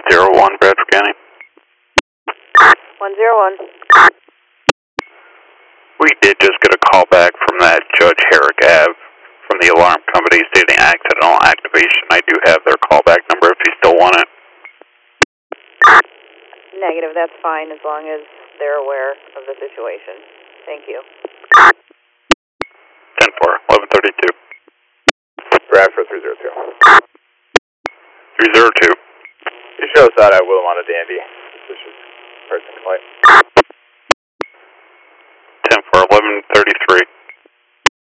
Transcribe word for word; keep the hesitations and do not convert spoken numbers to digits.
zero one, Bradford County. one zero one. We did just get a call back from that Judge Herrick Ave from the alarm company stating accidental activation. I do have their callback number if you still want it. Negative, that's fine as long as they're aware of the situation. Thank you. ten four, eleven thirty-two. Bradford three zero two. three zero two. You show us out at Willamette Dandy. This is person flight. ten four, eleven thirty-three.